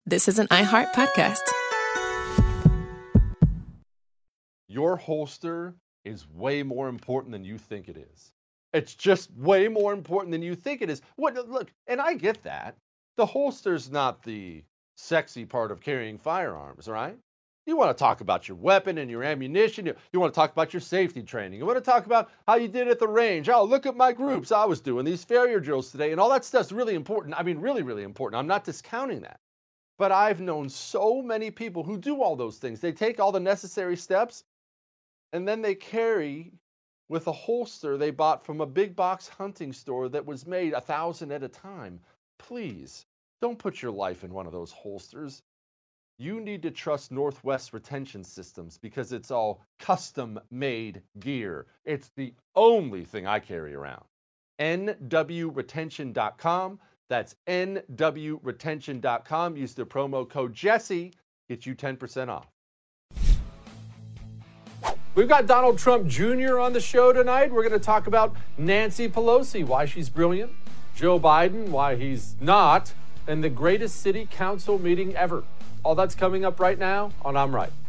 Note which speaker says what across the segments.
Speaker 1: This is an iHeart podcast.
Speaker 2: Your holster is way more important than you think it is. It's just way more important than you think it is. Look, and I get that. The holster's not the sexy part of carrying firearms, right? You want to talk about your weapon and your ammunition. You want to talk about your safety training. You want to talk about how you did at the range. Oh, look at my groups. I was doing these failure drills today. And all that stuff's really important. I mean, really, really important. I'm not discounting that. But I've known so many people who do all those things. They take all the necessary steps, and then they carry with a holster they bought from a big box hunting store that was made 1,000 at a time. Please, don't put your life in one of those holsters. You need to trust Northwest Retention Systems because it's all custom-made gear. It's the only thing I carry around. nwretention.com. That's nwretention.com. Use the promo code Jesse. Get you 10% off. We've got Donald Trump Jr. on the show tonight. We're going to talk about Nancy Pelosi, why she's brilliant, Joe Biden, why he's not, and the greatest city council meeting ever. All that's coming up right now on I'm Right.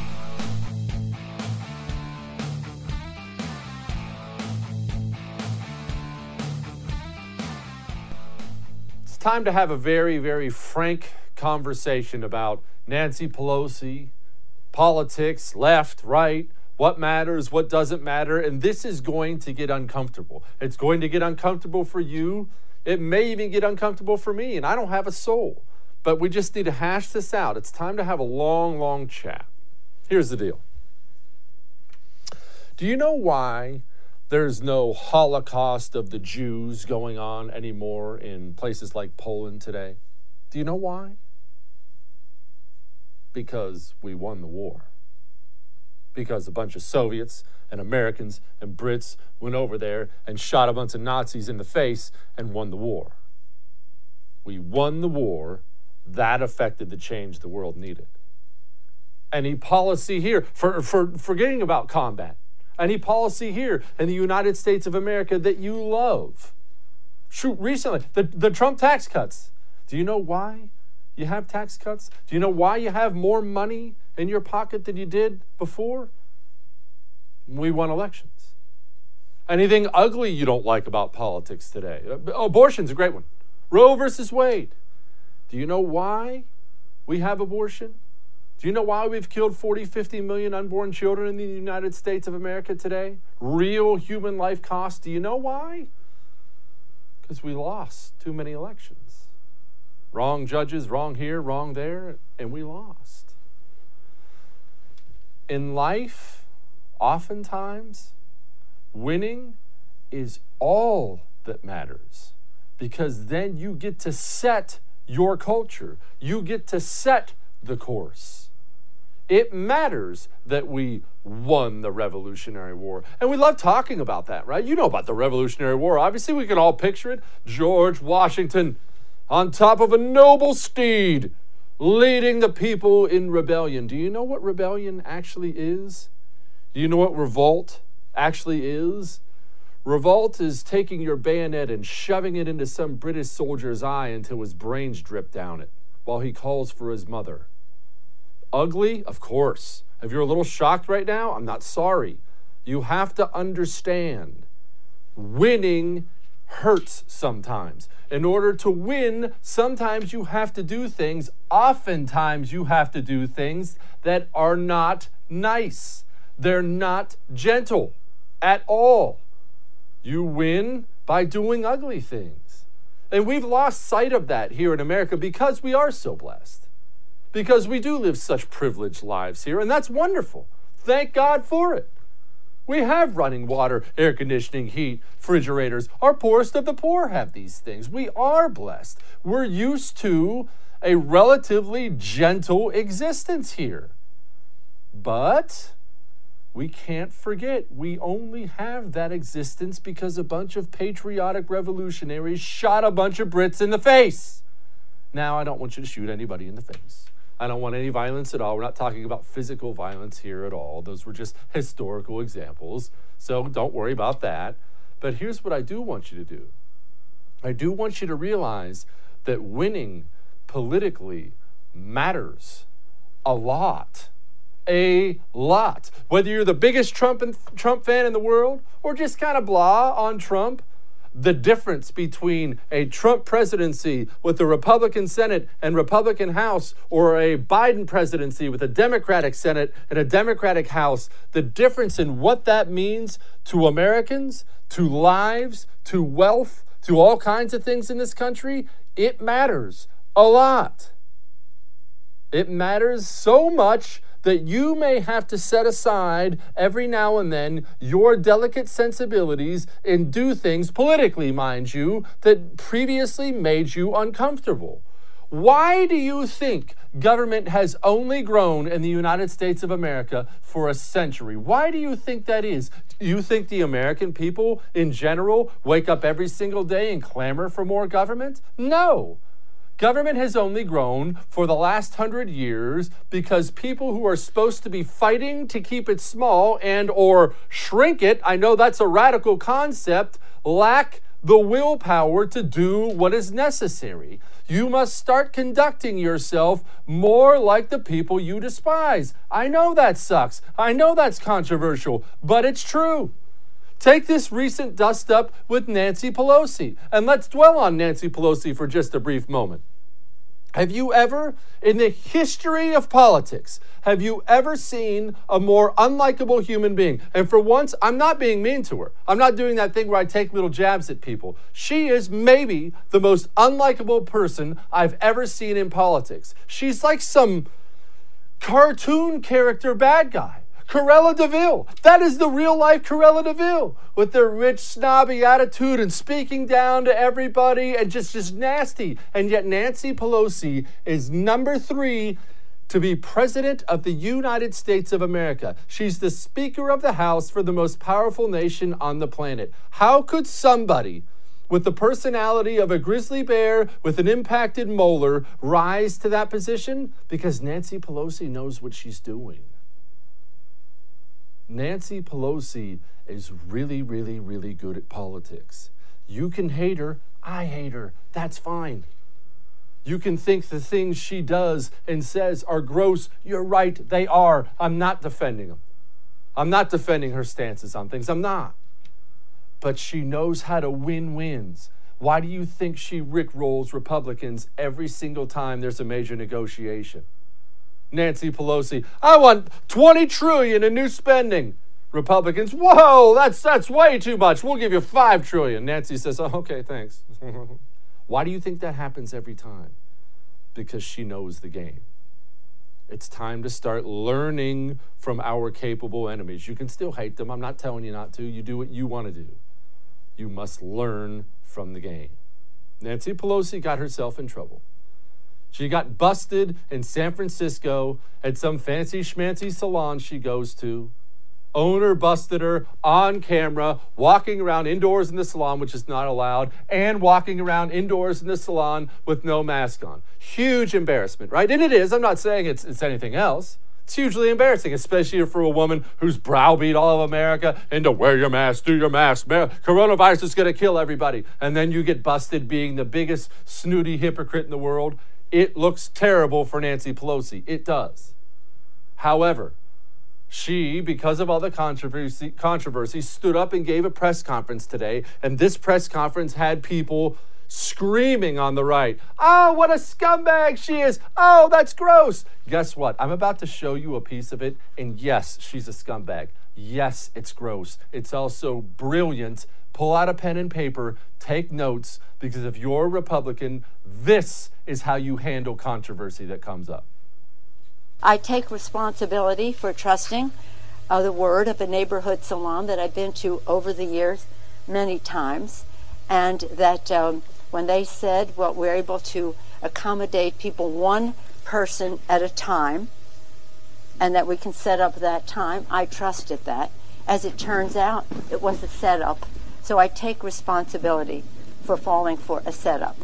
Speaker 2: It's time to have a very, very frank conversation about Nancy Pelosi, politics, left, right, what matters, what doesn't matter, and this is going to get uncomfortable. It's going to get uncomfortable for you. It may even get uncomfortable for me, and I don't have a soul. But we just need to hash this out. It's time to have a long, long chat. Here's the deal. Do you know why there's no Holocaust of the Jews going on anymore in places like Poland today? Do you know why? Because we won the war. Because a bunch of Soviets and Americans and Brits went over there and shot a bunch of Nazis in the face and won the war. We won the war. That affected the change the world needed. Any policy here, for forgetting about combat, any policy here in the United States of America that you love. Shoot, recently, the Trump tax cuts. Do you know why you have tax cuts? Do you know why you have more money in your pocket than you did before? We won elections. Anything ugly you don't like about politics today? Abortion's a great one. Roe versus Wade. Do you know why we have abortion? Do you know why we've killed 40, 50 million unborn children in the United States of America today? Real human life cost. Do you know why? Because we lost too many elections. Wrong judges, wrong here, wrong there, and we lost. In life, oftentimes, winning is all that matters because then you get to set your culture. You get to set the course. It matters that we won the Revolutionary War. And we love talking about that, right? You know about the Revolutionary War. Obviously, we can all picture it. George Washington on top of a noble steed leading the people in rebellion. Do you know what rebellion actually is? Do you know what revolt actually is? Revolt is taking your bayonet and shoving it into some British soldier's eye until his brains drip down it while he calls for his mother. Ugly? Of course. If you're a little shocked right now, I'm not sorry. You have to understand, winning hurts sometimes. In order to win, sometimes you have to do things, oftentimes you have to do things that are not nice. They're not gentle at all. You win by doing ugly things. And we've lost sight of that here in America because we are so blessed. Because we do live such privileged lives here, and that's wonderful. Thank God for it. We have running water, air conditioning, heat, refrigerators. Our poorest of the poor have these things. We are blessed. We're used to a relatively gentle existence here. But we can't forget, we only have that existence because a bunch of patriotic revolutionaries shot a bunch of Brits in the face. Now, I don't want you to shoot anybody in the face. I don't want any violence at all. We're not talking about physical violence here at all. Those were just historical examples. So don't worry about that. But here's what I do want you to do. I do want you to realize that winning politically matters a lot. A lot. Whether you're the biggest Trump fan in the world or just kind of blah on Trump, the difference between a Trump presidency with a Republican Senate and Republican House or a Biden presidency with a Democratic Senate and a Democratic House, the difference in what that means to Americans, to lives, to wealth, to all kinds of things in this country, it matters a lot. It matters so much that you may have to set aside every now and then your delicate sensibilities and do things politically, mind you, that previously made you uncomfortable. Why do you think government has only grown in the United States of America for a century? Why do you think that is? Do you think the American people in general wake up every single day and clamor for more government? No. Government has only grown for the last 100 years because people who are supposed to be fighting to keep it small and or shrink it, I know that's a radical concept, lack the willpower to do what is necessary. You must start conducting yourself more like the people you despise. I know that sucks. I know that's controversial, but it's true. Take this recent dust-up with Nancy Pelosi, and let's dwell on Nancy Pelosi for just a brief moment. Have you ever, in the history of politics, have you ever seen a more unlikable human being? And for once, I'm not being mean to her. I'm not doing that thing where I take little jabs at people. She is maybe the most unlikable person I've ever seen in politics. She's like some cartoon character bad guy. Cruella de Vil. That is the real-life Cruella de Vil, with their rich, snobby attitude and speaking down to everybody and just nasty. And yet Nancy Pelosi is number 3 to be president of the United States of America. She's the Speaker of the House for the most powerful nation on the planet. How could somebody with the personality of a grizzly bear with an impacted molar rise to that position? Because Nancy Pelosi knows what she's doing. Nancy Pelosi is really, really, really good at politics. You can hate her. I hate her. That's fine. You can think the things she does and says are gross. You're right. They are. I'm not defending them. I'm not defending her stances on things. I'm not. But she knows how to win wins. Why do you think she rickrolls Republicans every single time there's a major negotiation? Nancy Pelosi, I want $20 trillion in new spending. Republicans, whoa, that's way too much. We'll give you $5 trillion. Nancy says, oh, okay, thanks. Why do you think that happens every time? Because she knows the game. It's time to start learning from our capable enemies. You can still hate them. I'm not telling you not to. You do what you want to do. You must learn from the game. Nancy Pelosi got herself in trouble. She got busted in San Francisco at some fancy schmancy salon she goes to. Owner busted her on camera, walking around indoors in the salon, which is not allowed, and walking around indoors in the salon with no mask on. Huge embarrassment, right? And it is. I'm not saying it's anything else. It's hugely embarrassing, especially for a woman who's browbeat all of America into wear your mask, do your mask. Coronavirus is going to kill everybody. And then you get busted being the biggest snooty hypocrite in the world. It looks terrible for Nancy Pelosi. It does. However, she, because of all the controversy, stood up and gave a press conference today, and this press conference had people screaming on the right, oh, what a scumbag she is. Oh, that's gross. Guess what? I'm about to show you a piece of it, and yes, she's a scumbag. Yes, it's gross. It's also brilliant. Pull out a pen and paper, take notes, because if you're a Republican, this is how you handle controversy that comes up.
Speaker 1: I take responsibility for trusting the word of a neighborhood salon that I've been to over the years many times, and that when they said, well, we're able to accommodate people one person at a time, and that we can set up that time, I trusted that. As it turns out, it was a setup. So I take responsibility for falling for a setup.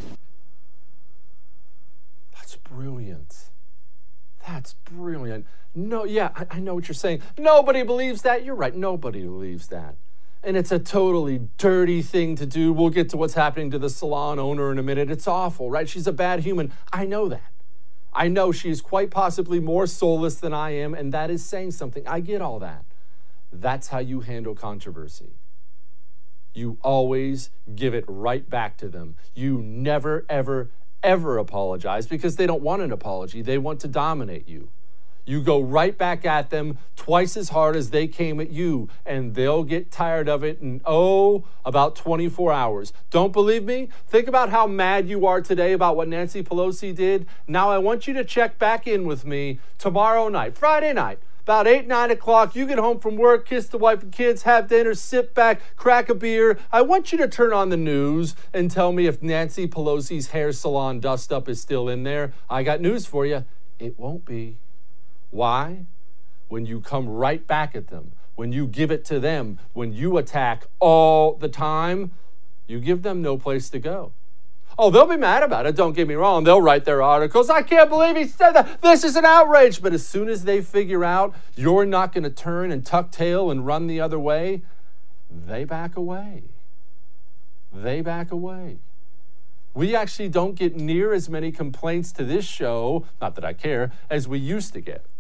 Speaker 2: That's brilliant. That's brilliant. No, yeah, I know what you're saying. Nobody believes that. You're right. Nobody believes that. And it's a totally dirty thing to do. We'll get to what's happening to the salon owner in a minute. It's awful, right? She's a bad human. I know that. I know she is quite possibly more soulless than I am, and that is saying something. I get all that. That's how you handle controversy. You always give it right back to them. You never, ever, ever apologize because they don't want an apology. They want to dominate you. You go right back at them twice as hard as they came at you, and they'll get tired of it in, about 24 hours. Don't believe me? Think about how mad you are today about what Nancy Pelosi did. Now I want you to check back in with me tomorrow night, Friday night. About 8, 9 o'clock, you get home from work, kiss the wife and kids, have dinner, sit back, crack a beer. I want you to turn on the news and tell me if Nancy Pelosi's hair salon dust-up is still in there. I got news for you. It won't be. Why? When you come right back at them, when you give it to them, when you attack all the time, you give them no place to go. Oh, they'll be mad about it, don't get me wrong. They'll write their articles. I can't believe he said that. This is an outrage. But as soon as they figure out you're not going to turn and tuck tail and run the other way, they back away. They back away. We actually don't get near as many complaints to this show, not that I care, as we used to get.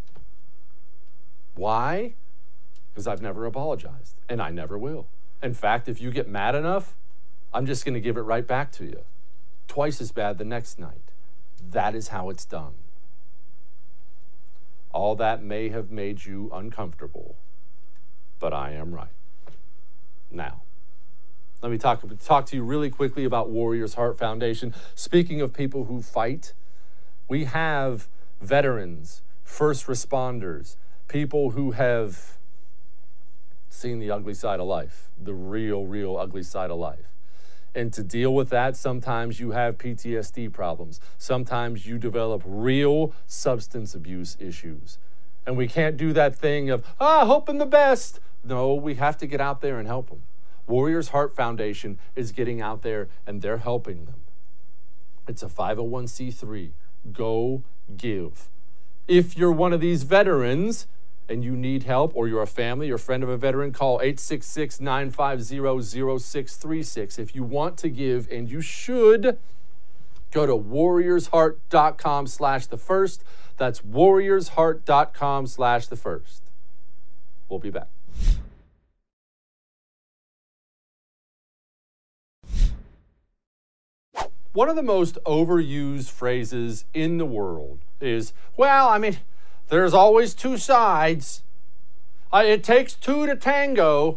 Speaker 2: Why? Because I've never apologized, and I never will. In fact, if you get mad enough, I'm just going to give it right back to you. Twice as bad the next night. That is how it's done. All that may have made you uncomfortable, but I am right. Now, let me talk to you really quickly about Warriors Heart Foundation. Speaking of people who fight, we have veterans, first responders, people who have seen the ugly side of life, the real ugly side of life. And to deal with that, sometimes you have PTSD problems. Sometimes you develop real substance abuse issues. And we can't do that thing of, hoping the best. No, we have to get out there and help them. Warriors Heart Foundation is getting out there and they're helping them. It's a 501c3. Go give. If you're one of these veterans and you need help, or you're a family or friend of a veteran, call 866-950-0636. If you want to give, and you should, go to warriorsheart.com/thefirst. That's warriorsheart.com/thefirst. We'll be back. One of the most overused phrases in the world is, there's always two sides. It takes two to tango.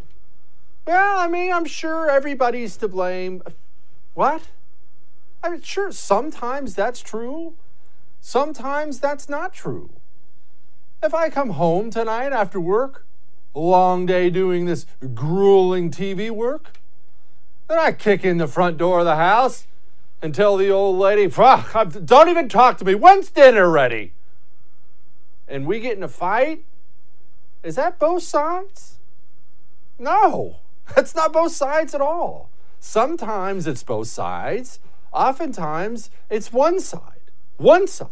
Speaker 2: I'm sure everybody's to blame. What? Sure, sometimes that's true. Sometimes that's not true. If I come home tonight after work, a long day doing this grueling TV work, then I kick in the front door of the house and tell the old lady, don't even talk to me. When's dinner ready? And we get in a fight. Is that both sides? No, that's not both sides at all. Sometimes it's both sides. Oftentimes it's one side. One side.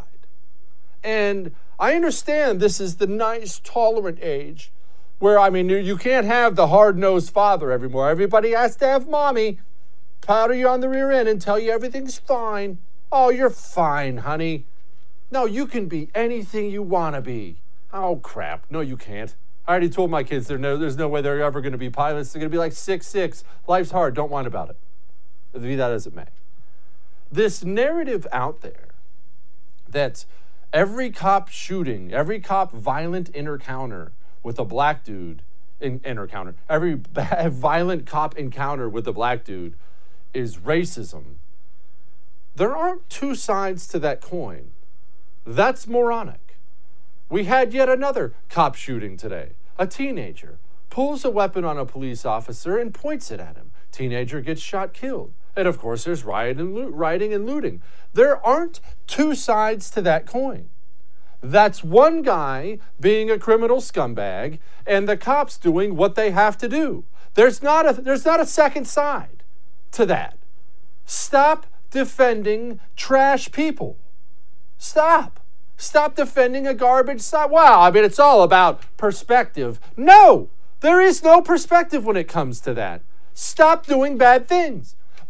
Speaker 2: And I understand this is the nice, tolerant age where, you can't have the hard-nosed father anymore. Everybody has to have mommy powder you on the rear end and tell you everything's fine. Oh, you're fine, honey. No, you can be anything you want to be. Oh, crap. No, you can't. I already told my kids there's no way they're ever going to be pilots. They're going to be like 6'6". Life's hard. Don't whine about it. Be that as it may. This narrative out there that every cop shooting, every cop violent encounter with a black dude, every violent cop encounter with a black dude is racism. There aren't two sides to that coin. That's moronic. We had yet another cop shooting today. A teenager pulls a weapon on a police officer and points it at him. Teenager gets shot, killed. And of course, there's rioting and looting. There aren't two sides to that coin. That's one guy being a criminal scumbag and the cops doing what they have to do. There's not a second side to that. Stop defending trash people. Stop defending a garbage side. Wow, it's all about perspective. No, there is no perspective when it comes to that. Stop doing bad things.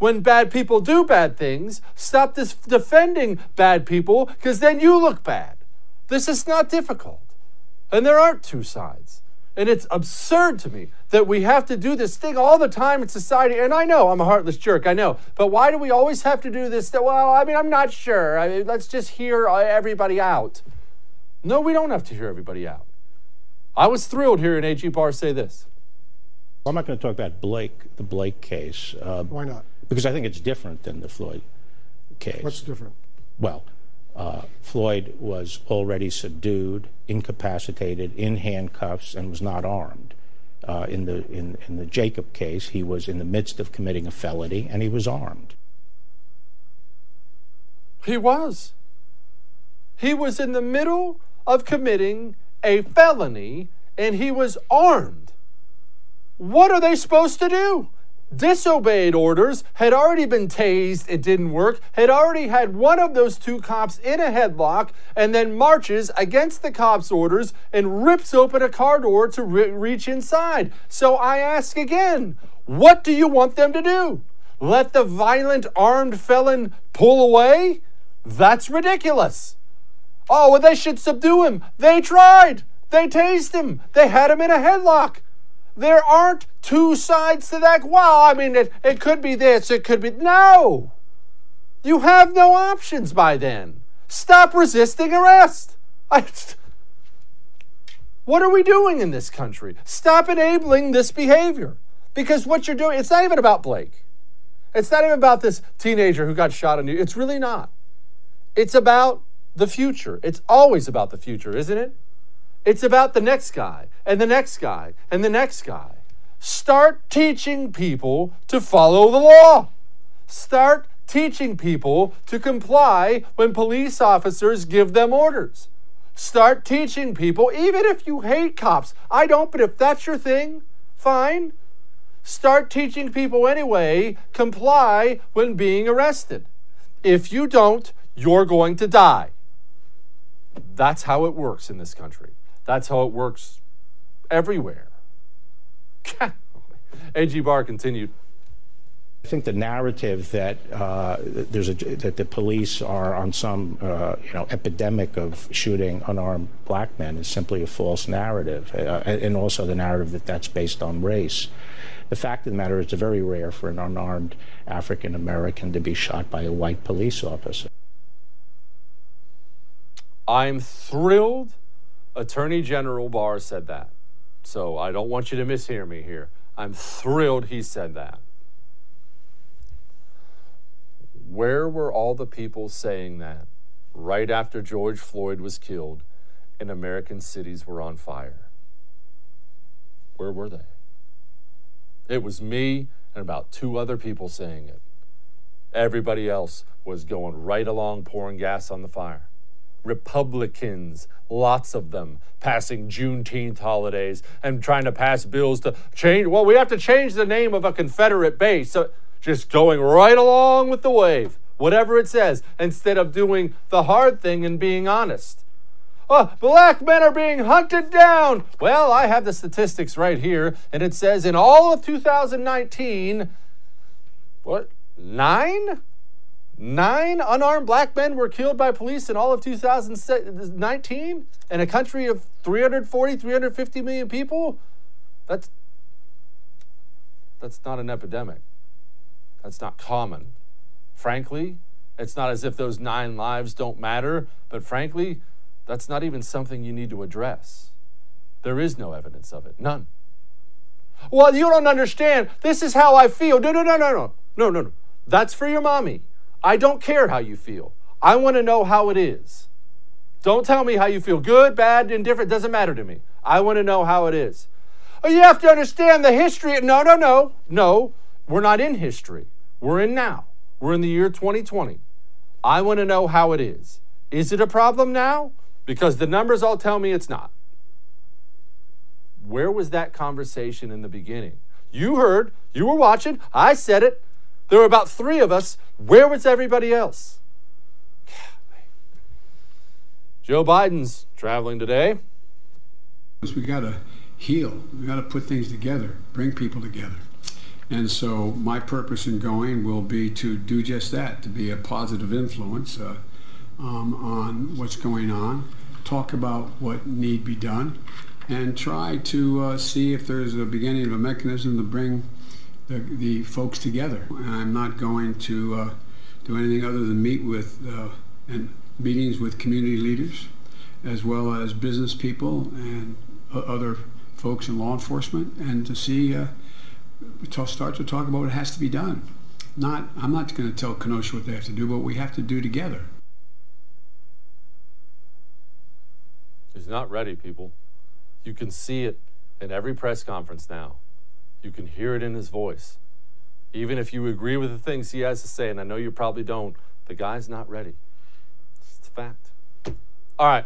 Speaker 2: when bad people do bad things. Stop defending bad people, because then you look bad. This is not difficult. And there aren't two sides. And it's absurd to me that we have to do this thing all the time in society. And I know I'm a heartless jerk, I know. But why do we always have to do this? Well, I mean, I'm not sure. Let's just hear everybody out. No, we don't have to hear everybody out. I was thrilled hearing A.G. Barr say this.
Speaker 3: I'm not going to talk about the Blake case.
Speaker 4: Why not?
Speaker 3: Because I think it's different than the Floyd case.
Speaker 4: What's different?
Speaker 3: Well, Floyd was already subdued, incapacitated, in handcuffs, and was not armed. In the Jacob case, he was in the midst of committing a felony, and he was armed.
Speaker 2: He was. He was in the middle of committing a felony, and he was armed. What are they supposed to do? Disobeyed orders, had already been tased, it didn't work, had already had one of those two cops in a headlock, and then marches against the cops' orders and rips open a car door to reach inside. So I ask again, what do you want them to do? Let the violent armed felon pull away? That's ridiculous. Oh, well, they should subdue him. They tried. They tased him. They had him in a headlock. There aren't two sides to that. Well, I mean, it could be this, it could be... No! You have no options by then. Stop resisting arrest. What are we doing in this country? Stop enabling this behavior. Because what you're doing, it's not even about Blake. It's not even about this teenager who got shot on you. It's really not. It's about the future. It's always about the future, isn't it? It's about the next guy, and the next guy, and the next guy. Start teaching people to follow the law. Start teaching people to comply when police officers give them orders. Start teaching people, even if you hate cops. I don't, but if that's your thing, fine. Start teaching people anyway, comply when being arrested. If you don't, you're going to die. That's how it works in this country. That's how it works everywhere. A.G. Barr continued.
Speaker 3: I think the narrative that that the police are on some epidemic of shooting unarmed black men is simply a false narrative, and also the narrative that that's based on race. The fact of the matter is, it's very rare for an unarmed African American to be shot by a white police officer.
Speaker 2: I'm thrilled Attorney General Barr said that. So I don't want you to mishear me here. I'm thrilled he said that. Where were all the people saying that right after George Floyd was killed and American cities were on fire? Where were they? It was me and about two other people saying it. Everybody else was going right along pouring gas on the fire. Republicans, lots of them, passing Juneteenth holidays and trying to pass bills to change. Well, we have to change the name of a Confederate base. So just going right along with the wave, whatever it says, instead of doing the hard thing and being honest. Oh, black men are being hunted down. Well, I have the statistics right here, and it says in all of 2019, Nine unarmed black men were killed by police in all of 2019 in a country of 340, 350 million people? That's not an epidemic. That's not common. Frankly, it's not as if those 9 lives don't matter, but frankly, that's not even something you need to address. There is no evidence of it. None. Well, you don't understand. This is how I feel. No. That's for your mommy. I don't care how you feel. I want to know how it is. Don't tell me how you feel. Good, bad, indifferent. Doesn't matter to me. I want to know how it is. Oh, you have to understand the history. No. We're not in history. We're in now. We're in the year 2020. I want to know how it is. Is it a problem now? Because the numbers all tell me it's not. Where was that conversation in the beginning? You heard. You were watching. I said it. There were about 3 of us. Where was everybody else? Joe Biden's traveling today.
Speaker 4: We got to heal. We got to put things together, bring people together. And so my purpose in going will be to do just that, to be a positive influence on what's going on, talk about what need be done, and try to see if there's a beginning of a mechanism to bring the folks together. I'm not going to do anything other than meet with and meetings with community leaders, as well as business people and other folks in law enforcement, and to see, start to talk about what has to be done. I'm not going to tell Kenosha what they have to do, but what we have to do together.
Speaker 2: He's not ready, people. You can see it in every press conference now. You can hear it in his voice. Even if you agree with the things he has to say, and I know you probably don't, the guy's not ready. It's a fact. All right.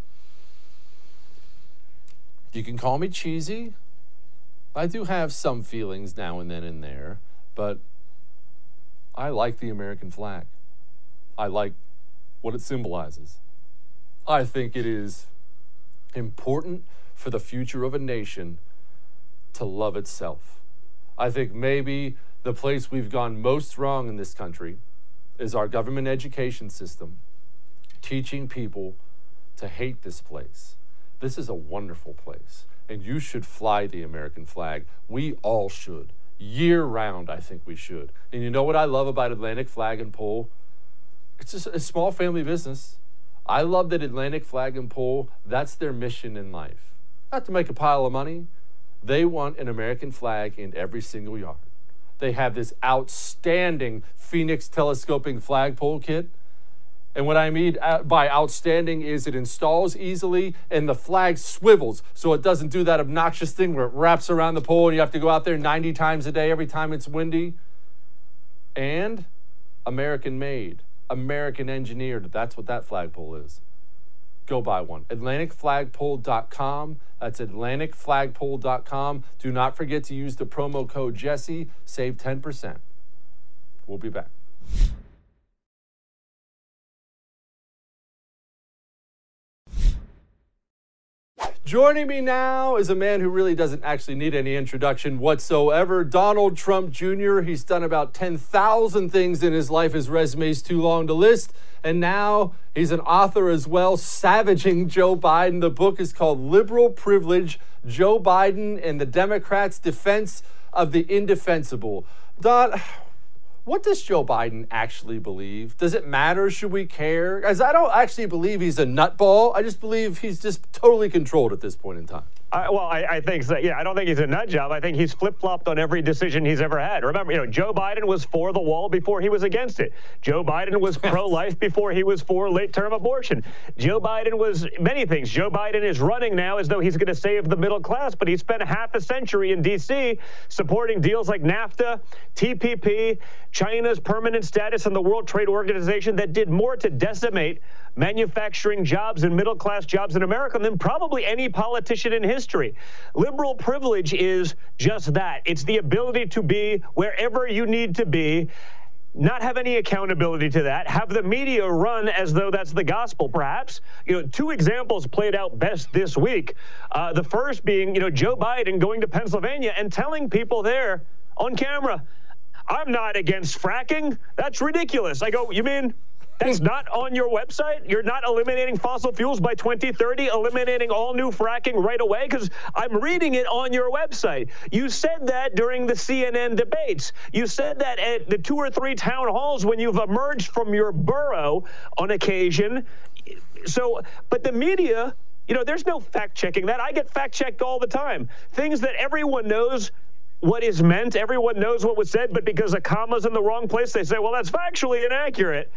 Speaker 2: You can call me cheesy. I do have some feelings now and then in there, but I like the American flag. I like what it symbolizes. I think it is important for the future of a nation to love itself. I think maybe the place we've gone most wrong in this country is our government education system, teaching people to hate this place. This is a wonderful place, and you should fly the American flag. We all should. Year-round, I think we should. And you know what I love about Atlantic Flag and Pole? It's just a small family business. I love that Atlantic Flag and Pole, that's their mission in life. Not to make a pile of money. They want an American flag in every single yard. They have this outstanding Phoenix telescoping flagpole kit. And what I mean by outstanding is it installs easily and the flag swivels so it doesn't do that obnoxious thing where it wraps around the pole and you have to go out there 90 times a day every time it's windy. And American made, American engineered. That's what that flagpole is. Go buy one. AtlanticFlagpole.com. That's AtlanticFlagpole.com. Do not forget to use the promo code Jesse. Save 10%. We'll be back. Joining me now is a man who really doesn't actually need any introduction whatsoever, Donald Trump Jr. He's done about 10,000 things in his life. His resume's too long to list. And now he's an author as well, savaging Joe Biden. The book is called Liberal Privilege, Joe Biden and the Democrats' Defense of the Indefensible. Don, what does Joe Biden actually believe? Does it matter? Should we care? As I don't actually believe he's a nutball. I just believe he's just totally controlled at this point in time.
Speaker 5: I think so. Yeah, I don't think he's a nut job. I think he's flip-flopped on every decision he's ever had. Remember, Joe Biden was for the wall before he was against it. Joe Biden was pro-life before he was for late-term abortion. Joe Biden was many things. Joe Biden is running now as though he's going to save the middle class, but he spent half a century in D.C. supporting deals like NAFTA, TPP, China's permanent status in the World Trade Organization that did more to decimate manufacturing jobs and middle-class jobs in America than probably any politician in history. Liberal privilege is just that. It's the ability to be wherever you need to be, not have any accountability to that, have the media run as though that's the gospel, perhaps. Two examples played out best this week. The first being, Joe Biden going to Pennsylvania and telling people there on camera, I'm not against fracking. That's ridiculous. I go, you mean that's not on your website? You're not eliminating fossil fuels by 2030, eliminating all new fracking right away? Because I'm reading it on your website. You said that during the CNN debates. You said that at the 2 or 3 town halls when you've emerged from your burrow on occasion. So, but the media, there's no fact-checking that. I get fact-checked all the time. Things that everyone knows what is meant, everyone knows what was said, but because a comma's in the wrong place, they say, well, that's factually inaccurate.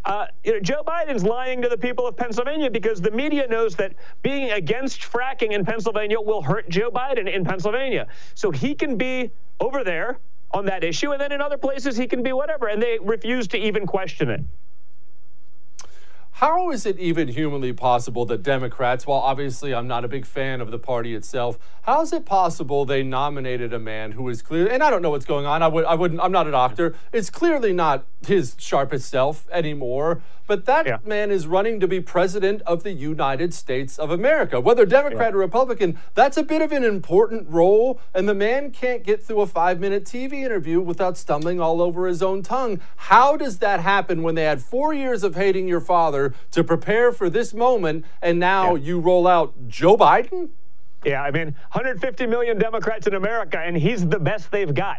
Speaker 5: Joe Biden's lying to the people of Pennsylvania because the media knows that being against fracking in Pennsylvania will hurt Joe Biden in Pennsylvania. So he can be over there on that issue, and then in other places he can be whatever, and they refuse to even question it.
Speaker 2: How is it even humanly possible that Democrats, while obviously I'm not a big fan of the party itself, how is it possible they nominated a man who is clear, and I don't know what's going on, I'm not a doctor, it's clearly not his sharpest self anymore, but that man is running to be president of the United States of America. Whether Democrat or Republican, that's a bit of an important role, and the man can't get through a 5-minute TV interview without stumbling all over his own tongue. How does that happen when they had 4 years of hating your father to prepare for this moment, and now you roll out Joe Biden?
Speaker 5: Yeah, I mean, 150 million Democrats in America, and he's the best they've got.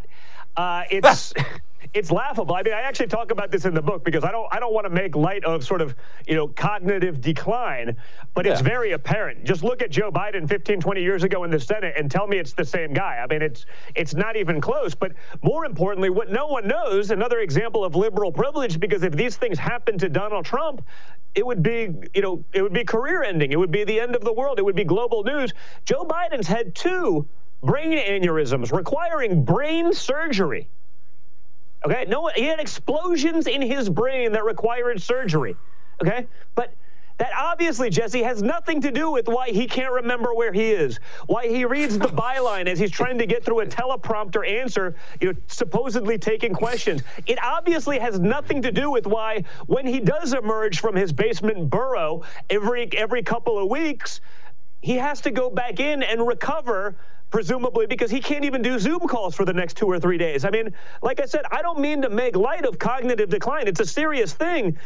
Speaker 5: It's laughable. I mean, I actually talk about this in the book because I don't want to make light of sort of, cognitive decline, but it's very apparent. Just look at Joe Biden 15, 20 years ago in the Senate and tell me it's the same guy. I mean, it's not even close. But more importantly, what no one knows, another example of liberal privilege, because if these things happen to Donald Trump, it would be, it would be career ending. It would be the end of the world. It would be global news. Joe Biden's had 2 brain aneurysms requiring brain surgery. Okay, no, he had explosions in his brain that required surgery. Okay, but that obviously, Jesse, has nothing to do with why he can't remember where he is, why he reads the byline as he's trying to get through a teleprompter answer, supposedly taking questions. It obviously has nothing to do with why, when he does emerge from his basement burrow every couple of weeks, he has to go back in and recover, presumably because he can't even do Zoom calls for the next 2 or 3 days. I mean, like I said, I don't mean to make light of cognitive decline. It's a serious thing.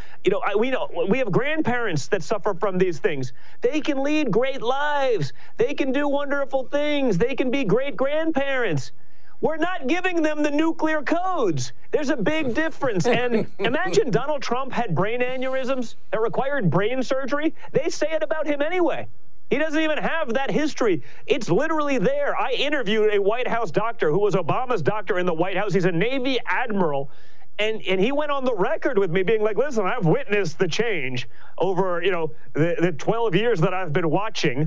Speaker 5: We have grandparents that suffer from these things. They can lead great lives. They can do wonderful things. They can be great grandparents. We're not giving them the nuclear codes. There's a big difference. And imagine Donald Trump had brain aneurysms that required brain surgery. They say it about him anyway. He doesn't even have that history. It's literally there. I interviewed a White House doctor who was Obama's doctor in the White House. He's a Navy admiral. And he went on the record with me being like, listen, I've witnessed the change over, the 12 years that I've been watching.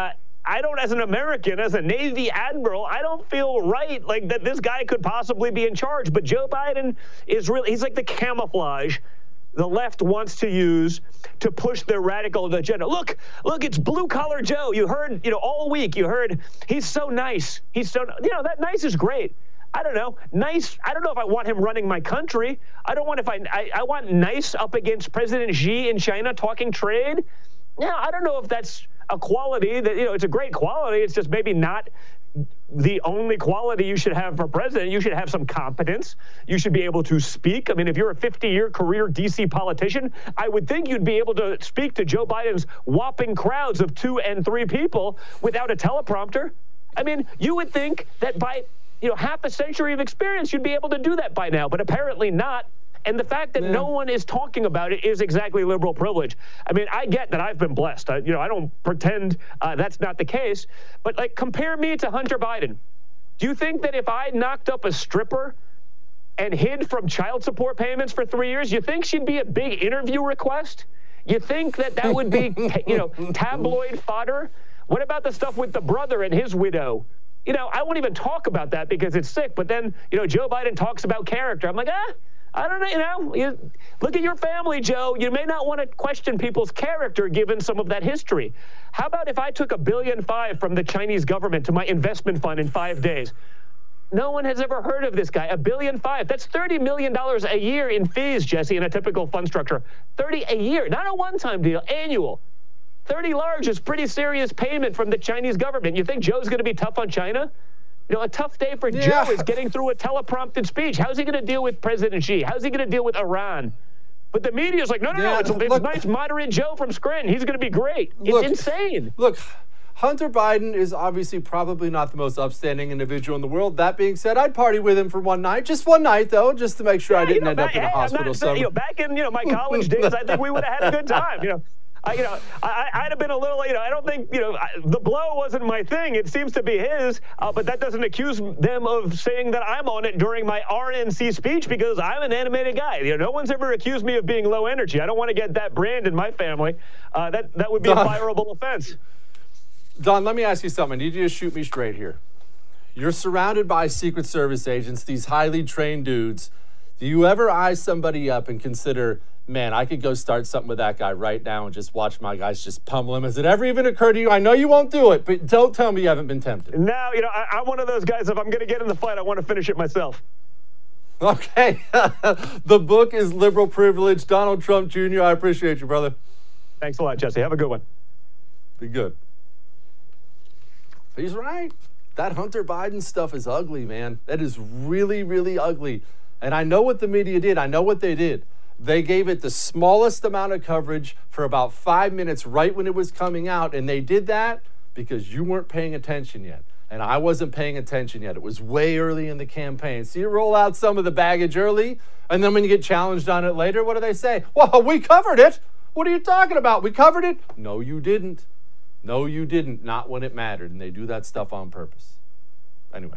Speaker 5: I don't, as an American, as a Navy admiral, I don't feel right like that this guy could possibly be in charge. But Joe Biden is really, he's like the camouflage the left wants to use to push their radical agenda. Look, it's blue-collar Joe. You heard, all week, you heard he's so nice. He's so, that nice is great. I don't know. Nice, I don't know if I want him running my country. I don't want I want nice up against President Xi in China talking trade. Yeah, I don't know if that's a quality that, it's a great quality. It's just maybe not the only quality you should have for president. You should have some competence. You should be able to speak. I mean, if you're a 50-year career D.C. politician, I would think you'd be able to speak to Joe Biden's whopping crowds of 2 and 3 people without a teleprompter. I mean, you would think that by, half a century of experience, you'd be able to do that by now, but apparently not. And the fact that no one is talking about it is exactly liberal privilege. I mean, I get that I've been blessed. I don't pretend that's not the case. But, compare me to Hunter Biden. Do you think that if I knocked up a stripper and hid from child support payments for 3 years, you think she'd be a big interview request? You think that would be, tabloid fodder? What about the stuff with the brother and his widow? I won't even talk about that because it's sick. But then, Joe Biden talks about character. I'm like, I don't know, look at your family, Joe. You may not want to question people's character given some of that history. How about if I took $1.5 billion from the Chinese government to my investment fund in 5 days? No one has ever heard of this guy. $1.5 billion. That's $30 million a year in fees, Jesse, in a typical fund structure. 30 a year, not a one-time deal, annual. 30 large is pretty serious payment from the Chinese government. You think Joe's going to be tough on China? A tough day for Joe is getting through a teleprompted speech. How's he going to deal with President Xi? How's he going to deal with Iran? But the media's like, no, it's nice, moderate Joe from Scranton. He's going to be great. It's insane.
Speaker 2: Look, Hunter Biden is obviously probably not the most upstanding individual in the world. That being said, I'd party with him for one night. Just one night, though, just to make sure I didn't end up in a hospital somewhere.
Speaker 5: Back in, my college days, I think we would have had a good time, I'd have been a little, I don't think, the blow wasn't my thing. It seems to be his, but that doesn't accuse them of saying that I'm on it during my RNC speech because I'm an animated guy. No one's ever accused me of being low energy. I don't want to get that brand in my family. That would be a fireable offense.
Speaker 2: Don, let me ask you something. I need you to shoot me straight here. You're surrounded by Secret Service agents, these highly trained dudes. Do you ever eye somebody up and consider, man, I could go start something with that guy right now and just watch my guys just pummel him. Has it ever even occurred to you? I know you won't do it, but don't tell me you haven't been tempted.
Speaker 5: No, I'm one of those guys, if I'm going to get in the fight, I want to finish it myself.
Speaker 2: Okay. The book is Liberal Privilege. Donald Trump Jr., I appreciate you, brother.
Speaker 5: Thanks a lot, Jesse. Have a good one.
Speaker 2: Be good. He's right. That Hunter Biden stuff is ugly, man. That is really, really ugly. And I know what the media did. I know what they did. They gave it the smallest amount of coverage for about 5 minutes right when it was coming out. And they did that because you weren't paying attention yet. And I wasn't paying attention yet. It was way early in the campaign. So you roll out some of the baggage early, and then when you get challenged on it later, what do they say? Well, we covered it. What are you talking about? We covered it? No, you didn't. No, you didn't. Not when it mattered. And they do that stuff on purpose. Anyway.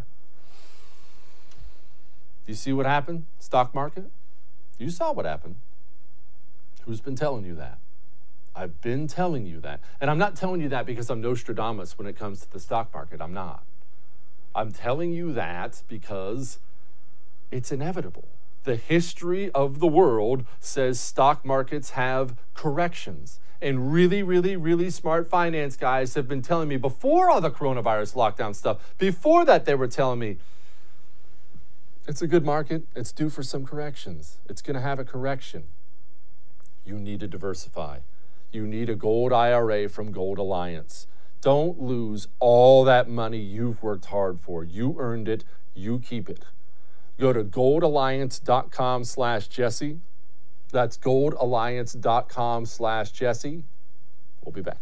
Speaker 2: Do you see what happened? Stock market? You saw what happened. Who's been telling you that? I've been telling you that. And I'm not telling you that because I'm Nostradamus when it comes to the stock market. I'm not. I'm telling you that because it's inevitable. The history of the world says stock markets have corrections. And really, really, really smart finance guys have been telling me before all the coronavirus lockdown stuff, before that they were telling me, it's a good market. It's due for some corrections. It's going to have a correction. You need to diversify. You need a gold IRA from Gold Alliance. Don't lose all that money you've worked hard for. You earned it. You keep it. Go to goldalliance.com/Jesse. That's goldalliance.com/Jesse. We'll be back.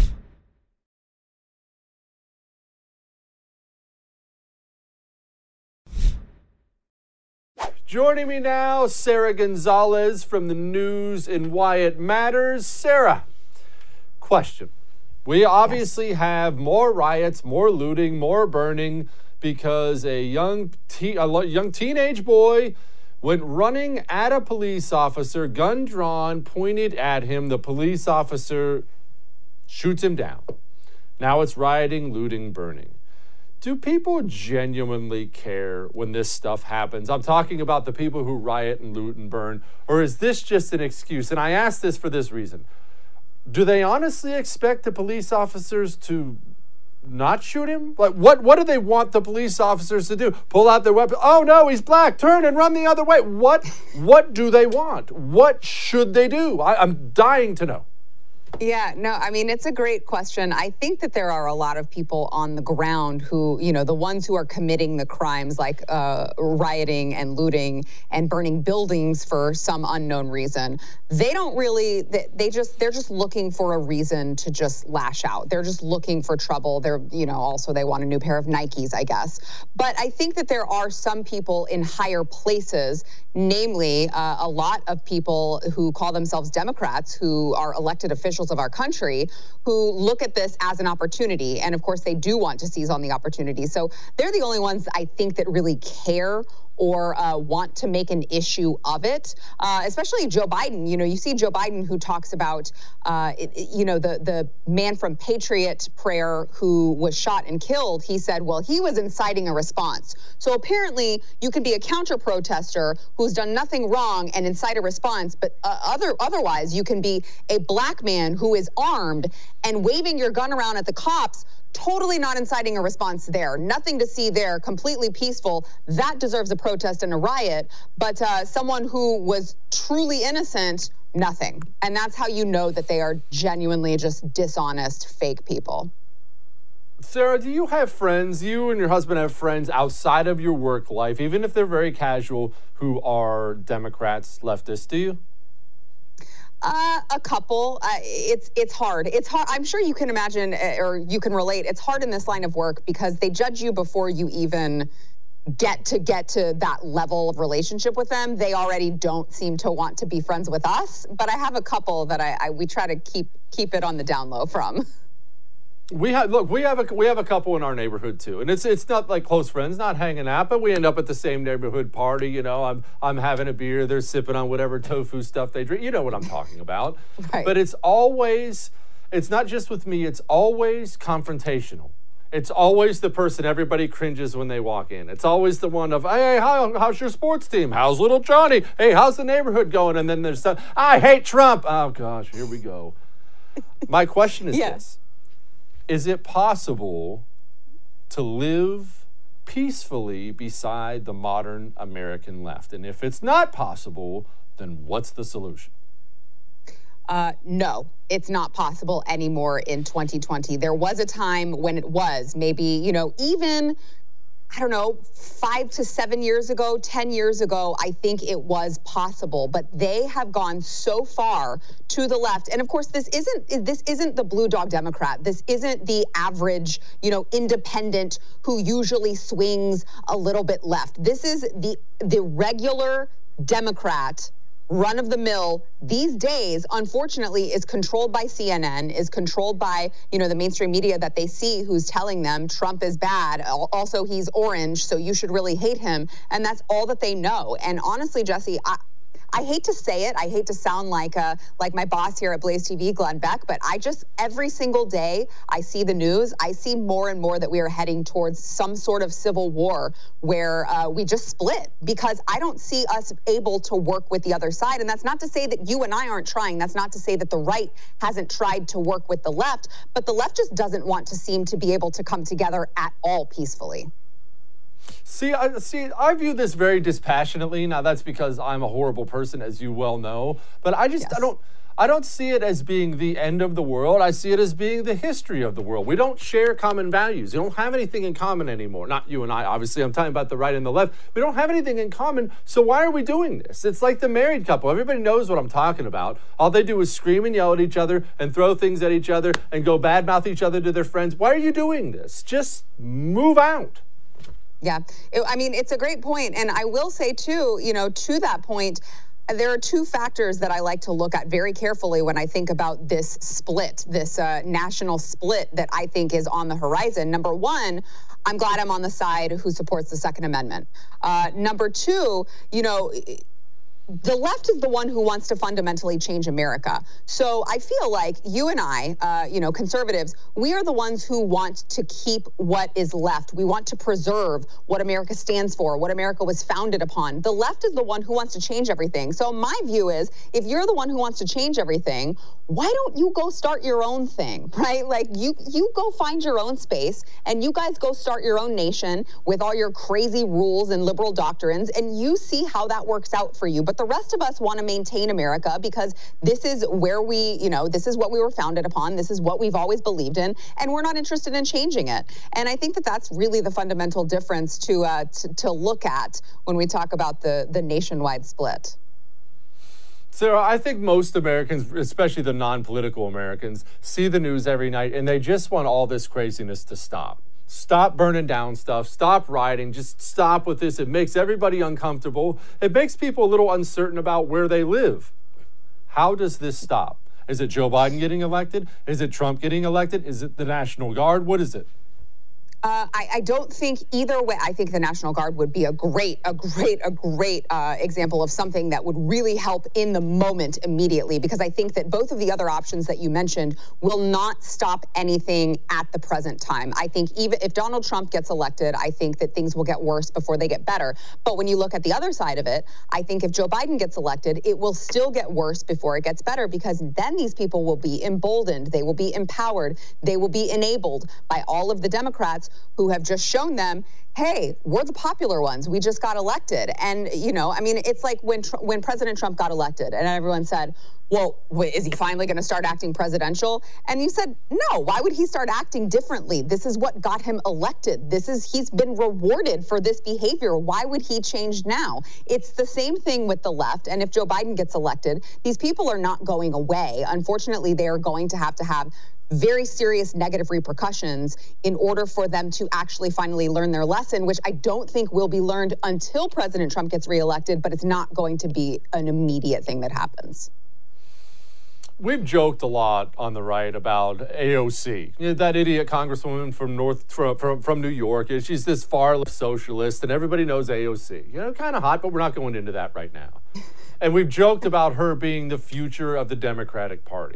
Speaker 2: Joining me now, Sarah Gonzalez from the News and Why It Matters. Sarah, question. We obviously have more riots, more looting, more burning because a young teenage boy went running at a police officer, gun drawn, pointed at him. The police officer shoots him down. Now it's rioting, looting, burning. Do people genuinely care when this stuff happens? I'm talking about the people who riot and loot and burn, or is this just an excuse? And I ask this for this reason. Do they honestly expect the police officers to not shoot him? Like, what do they want the police officers to do? Pull out their weapon? Oh no, he's black, turn and run the other way. What do they want? What should they do? I'm dying to know.
Speaker 6: Yeah, no, I mean, it's a great question. I think that there are a lot of people on the ground who, the ones who are committing the crimes like rioting and looting and burning buildings for some unknown reason. They don't really, they're just looking for a reason to just lash out. They're just looking for trouble. They're, also they want a new pair of Nikes, I guess. But I think that there are some people in higher places, namely a lot of people who call themselves Democrats, who are elected officials of our country, who look at this as an opportunity. And of course, they do want to seize on the opportunity. So they're the only ones I think that really care or want to make an issue of it, especially Joe Biden. You see Joe Biden who talks about, the man from Patriot Prayer who was shot and killed. He said, well, he was inciting a response. So apparently you can be a counter protester who's done nothing wrong and incite a response, but otherwise you can be a black man who is armed and waving your gun around at the cops, totally not inciting a response there. Nothing to see there, completely peaceful. That deserves a protest and a riot. But someone who was truly innocent, nothing. And that's how you know that they are genuinely just dishonest, fake people.
Speaker 2: Sarah, do you have friends, you and your husband have friends outside of your work life, even if they're very casual, who are Democrats, leftists? Do you?
Speaker 6: A couple. It's hard. It's hard. I'm sure you can imagine or you can relate. It's hard in this line of work because they judge you before you even get to that level of relationship with them. They already don't seem to want to be friends with us. But I have a couple that we try to keep it on the down low from.
Speaker 2: We have a couple in our neighborhood too, and it's not like close friends, not hanging out, but we end up at the same neighborhood party. I'm having a beer, they're sipping on whatever tofu stuff they drink. You know what I'm talking about.
Speaker 6: Right.
Speaker 2: But it's not just with me. It's always confrontational. It's always the person everybody cringes when they walk in. It's always the one of, hey, how's your sports team? How's little Johnny? Hey, how's the neighborhood going? And then there's I hate Trump. Oh, gosh, here we go. My question is this. Is it possible to live peacefully beside the modern American left? And if it's not possible, then what's the solution?
Speaker 6: No, it's not possible anymore in 2020. There was a time when it was, maybe, even, 5 to 7 years ago, 10 years ago, I think it was possible. But they have gone so far to the left. And of course, this isn't the blue dog Democrat. This isn't the average, independent who usually swings a little bit left. This is the regular Democrat, run-of-the-mill these days, unfortunately, is controlled by CNN, is controlled by, the mainstream media that they see who's telling them Trump is bad. Also, he's orange, so you should really hate him. And that's all that they know. And honestly, Jesse, I hate to say it. I hate to sound like my boss here at Blaze TV, Glenn Beck, but every single day I see the news, I see more and more that we are heading towards some sort of civil war where we just split, because I don't see us able to work with the other side. And that's not to say that you and I aren't trying. That's not to say that the right hasn't tried to work with the left, but the left just doesn't want to seem to be able to come together at all peacefully.
Speaker 2: See, I view this very dispassionately. Now, that's because I'm a horrible person, as you well know. But I don't see it as being the end of the world. I see it as being the history of the world. We don't share common values. We don't have anything in common anymore. Not you and I, obviously. I'm talking about the right and the left. We don't have anything in common, so why are we doing this? It's like the married couple. Everybody knows what I'm talking about. All they do is scream and yell at each other and throw things at each other and go badmouth each other to their friends. Why are you doing this? Just move out.
Speaker 6: Yeah, it's a great point. And I will say, too, to that point, there are two factors that I like to look at very carefully when I think about this split, this national split that I think is on the horizon. Number one, I'm glad I'm on the side who supports the Second Amendment. Number two, the left is the one who wants to fundamentally change America. So I feel like you and I, conservatives, we are the ones who want to keep what is left. We want to preserve what America stands for, what America was founded upon. The left is the one who wants to change everything. So my view is, if you're the one who wants to change everything, why don't you go start your own thing, right? Like you go find your own space, and you guys go start your own nation with all your crazy rules and liberal doctrines, and you see how that works out for you. But the rest of us want to maintain America because this is where this is what we were founded upon. This is what we've always believed in, and we're not interested in changing it. And I think that that's really the fundamental difference to look at when we talk about the nationwide split.
Speaker 2: Sarah, I think most Americans, especially the non-political Americans, see the news every night and they just want all this craziness to stop. Stop burning down stuff. Stop rioting. Just stop with this. It makes everybody uncomfortable. It makes people a little uncertain about where they live. How does this stop? Is it Joe Biden getting elected? Is it Trump getting elected? Is it the National Guard? What is it?
Speaker 6: I don't think either way. I think the National Guard would be a great example of something that would really help in the moment immediately, because I think that both of the other options that you mentioned will not stop anything at the present time. I think even if Donald Trump gets elected, I think that things will get worse before they get better. But when you look at the other side of it, I think if Joe Biden gets elected, it will still get worse before it gets better, because then these people will be emboldened. They will be empowered. They will be enabled by all of the Democrats who have just shown them, hey, we're the popular ones. We just got elected. And, it's like when President Trump got elected and everyone said, well, is he finally going to start acting presidential? And you said, no, why would he start acting differently? This is what got him elected. He's been rewarded for this behavior. Why would he change now? It's the same thing with the left. And if Joe Biden gets elected, these people are not going away. Unfortunately, they are going to have very serious negative repercussions in order for them to actually finally learn their lesson, which I don't think will be learned until President Trump gets reelected, but it's not going to be an immediate thing that happens.
Speaker 2: We've joked a lot on the right about AOC, that idiot congresswoman from New York. She's this far left socialist, and everybody knows AOC. Kind of hot, but we're not going into that right now. And we've joked about her being the future of the Democratic Party.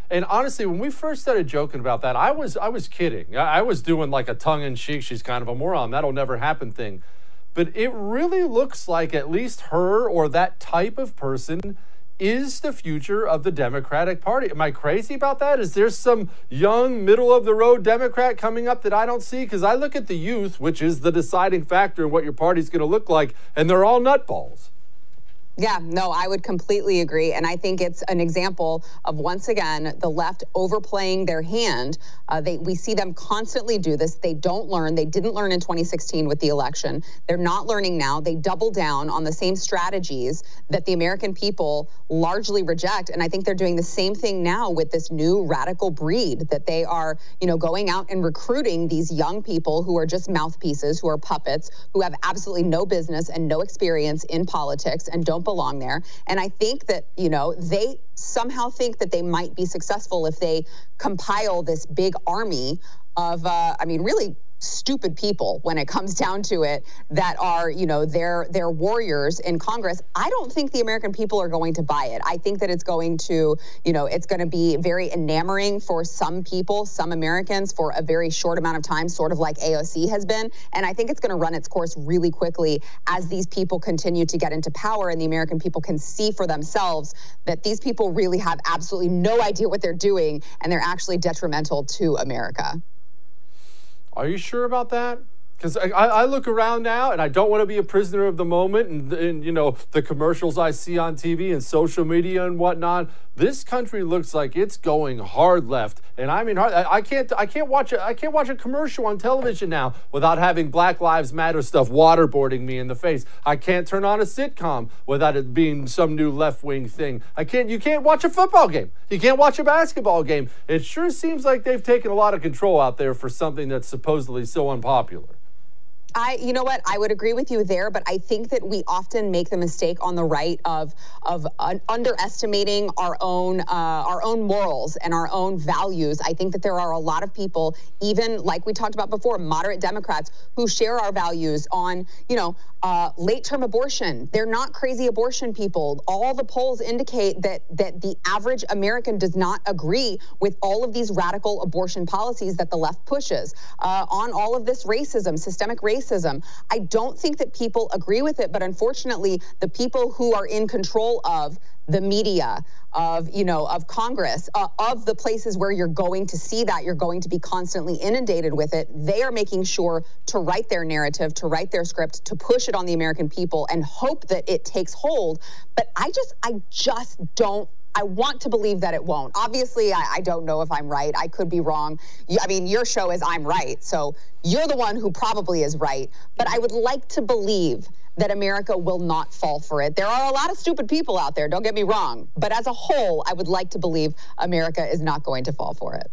Speaker 2: And honestly, when we first started joking about that, I was kidding. I was doing like a tongue-in-cheek, she's kind of a moron, that'll never happen thing. But it really looks like at least her or that type of person is the future of the Democratic Party. Am I crazy about that? Is there some young, middle-of-the-road Democrat coming up that I don't see? Because I look at the youth, which is the deciding factor in what your party's going to look like, and they're all nutballs.
Speaker 6: Yeah, no, I would completely agree. And I think it's an example of, once again, the left overplaying their hand. We see them constantly do this. They don't learn. They didn't learn in 2016 with the election. They're not learning now. They double down on the same strategies that the American people largely reject. And I think they're doing the same thing now with this new radical breed, that they are, going out and recruiting these young people who are just mouthpieces, who are puppets, who have absolutely no business and no experience in politics and don't belong there. And I think that, they somehow think that they might be successful if they compile this big army of, really stupid people when it comes down to it, that are, they're warriors in Congress. I don't think the American people are going to buy it. I think that it's going to, it's going to be very enamoring for some people, some Americans, for a very short amount of time, sort of like AOC has been. And I think it's going to run its course really quickly as these people continue to get into power and the American people can see for themselves that these people really have absolutely no idea what they're doing and they're actually detrimental to America.
Speaker 2: Are you sure about that? Because I look around now and I don't want to be a prisoner of the moment and the commercials I see on TV and social media and whatnot. This country looks like it's going hard left. And I mean, I can't watch a commercial on television now without having Black Lives Matter stuff waterboarding me in the face. I can't turn on a sitcom without it being some new left-wing thing. You can't watch a football game. You can't watch a basketball game. It sure seems like they've taken a lot of control out there for something that's supposedly so unpopular.
Speaker 6: You know what? I would agree with you there, but I think that we often make the mistake on the right of underestimating our own morals and our own values. I think that there are a lot of people, even like we talked about before, moderate Democrats, who share our values on, late-term abortion. They're not crazy abortion people. All the polls indicate that the average American does not agree with all of these radical abortion policies that the left pushes. On all of this racism, systemic racism, I don't think that people agree with it, but unfortunately, the people who are in control of the media, of Congress, of the places where you're going to see that, you're going to be constantly inundated with it. They are making sure to write their narrative, to write their script, to push it on the American people and hope that it takes hold. But I just don't. I want to believe that it won't. Obviously, I don't know if I'm right. I could be wrong. Your show is I'm right. So you're the one who probably is right. But I would like to believe that America will not fall for it. There are a lot of stupid people out there, don't get me wrong. But as a whole, I would like to believe America is not going to fall for it.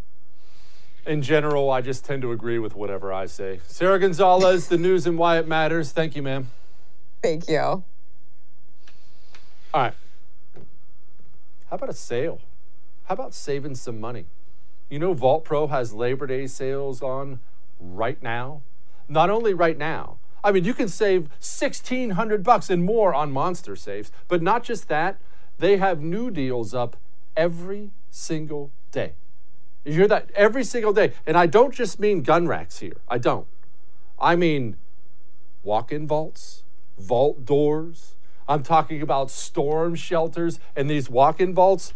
Speaker 2: In general, I just tend to agree with whatever I say. Sara Gonzales, the news and why it matters. Thank you, ma'am.
Speaker 6: Thank you.
Speaker 2: All right. How about a sale? How about saving some money? Vault Pro has Labor Day sales on right now. Not only right now. You can save $1,600 and more on Monster Safes. But not just that, they have new deals up every single day. You hear that? Every single day. And I don't just mean gun racks here. I don't. I mean walk-in vaults, vault doors. I'm talking about storm shelters and these walk-in vaults.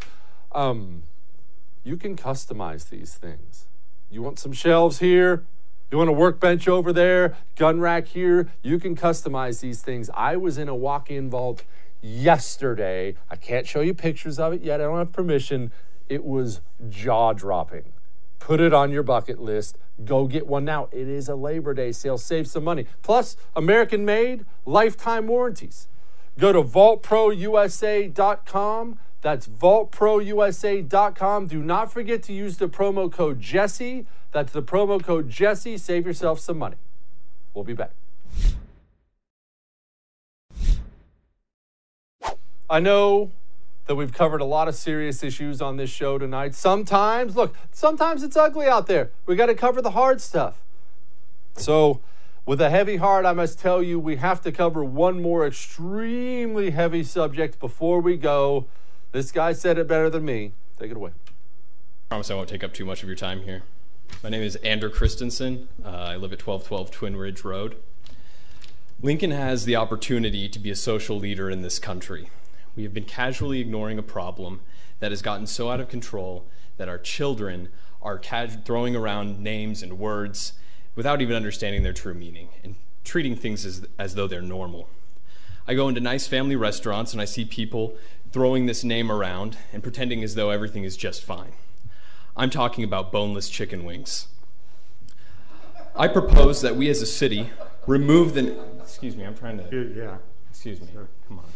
Speaker 2: You can customize these things. You want some shelves here? You want a workbench over there? Gun rack here? You can customize these things. I was in a walk-in vault yesterday. I can't show you pictures of it yet. I don't have permission. It was jaw-dropping. Put it on your bucket list. Go get one now. It is a Labor Day sale. Save some money. Plus, American-made, lifetime warranties. Go to vaultprousa.com. That's vaultprousa.com. Do not forget to use the promo code Jesse. That's the promo code Jesse. Save yourself some money. We'll be back. I know that we've covered a lot of serious issues on this show tonight. Sometimes it's ugly out there. We got to cover the hard stuff. So, with a heavy heart, I must tell you, we have to cover one more extremely heavy subject before we go. This guy said it better than me. Take it away.
Speaker 7: promise I won't take up too much of your time here. My name is Ander Christensen. I live at 1212 Twin Ridge Road. Lincoln has the opportunity to be a social leader in this country. We have been casually ignoring a problem that has gotten so out of control that our children are throwing around names and words without even understanding their true meaning and treating things as though they're normal. I go into nice family restaurants and I see people throwing this name around and pretending as though everything is just fine. I'm talking about boneless chicken wings. I propose that we as a city remove the... Excuse me, I'm trying to...
Speaker 8: Yeah.
Speaker 7: Excuse me.
Speaker 8: Sure.
Speaker 7: Come on.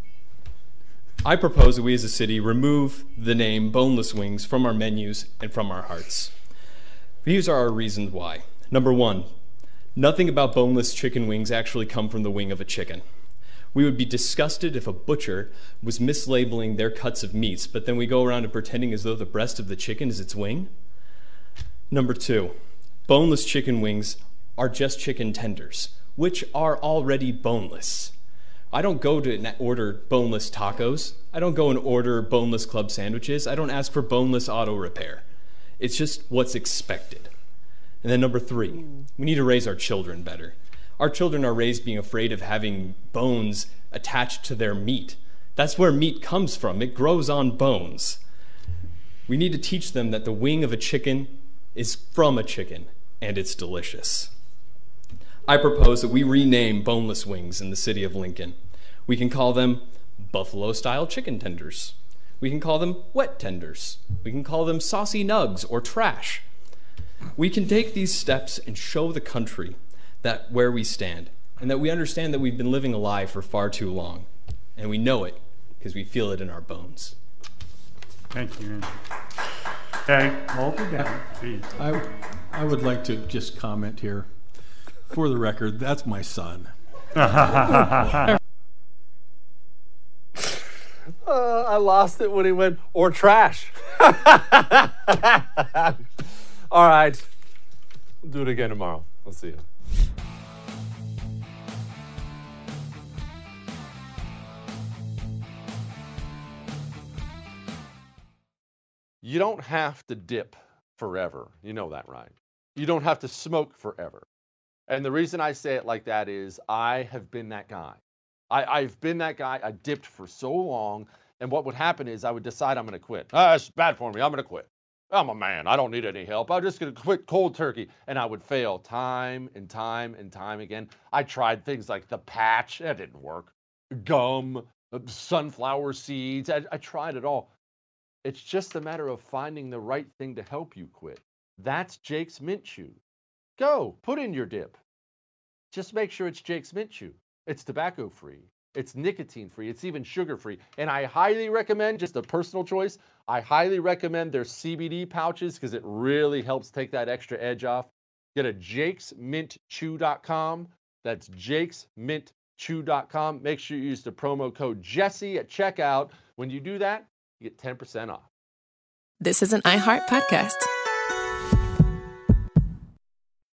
Speaker 7: I propose that we as a city remove the name boneless wings from our menus and from our hearts. These are our reasons why. Number one, nothing about boneless chicken wings actually come from the wing of a chicken. We would be disgusted if a butcher was mislabeling their cuts of meats, but then we go around and pretending as though the breast of the chicken is its wing. Number two, boneless chicken wings are just chicken tenders, which are already boneless. I don't go to order boneless tacos. I don't go and order boneless club sandwiches. I don't ask for boneless auto repair. It's just what's expected. And then number three, we need to raise our children better. Our children are raised being afraid of having bones attached to their meat. That's where meat comes from. It grows on bones. We need to teach them that the wing of a chicken is from a chicken, and it's delicious. I propose that we rename boneless wings in the city of Lincoln. We can call them buffalo-style chicken tenders. We can call them wet tenders. We can call them saucy nugs or trash. We can take these steps and show the country that where we stand, and that we understand that we've been living a lie for far too long, and we know it because we feel it in our bones.
Speaker 8: Thank you, Andrew. Okay, hold it down, please.
Speaker 9: I would like to just comment here. For the record, that's my son.
Speaker 2: I lost it when he went, or trash. All right. We'll do it again tomorrow. I'll see you. You don't have to dip forever. You know that, right? You don't have to smoke forever. And the reason I say it like that is I have been that guy. I've been that guy. I dipped for so long. And what would happen is I would decide I'm going to quit. It's bad for me. I'm going to quit. I'm a man. I don't need any help. I'm just going to quit cold turkey. And I would fail time and time and time again. I tried things like the patch. That didn't work. Gum, sunflower seeds. I tried it all. It's just a matter of finding the right thing to help you quit. That's Jake's Mint Chew. Go, put in your dip. Just make sure it's Jake's Mint Chew. It's tobacco-free. It's nicotine-free. It's even sugar-free. And I highly recommend, just a personal choice, I highly recommend their CBD pouches because it really helps take that extra edge off. Get a jakesmintchew.com. That's jakesmintchew.com. Make sure you use the promo code Jesse at checkout. When you do that, you get 10% off.
Speaker 10: This is an iHeart podcast.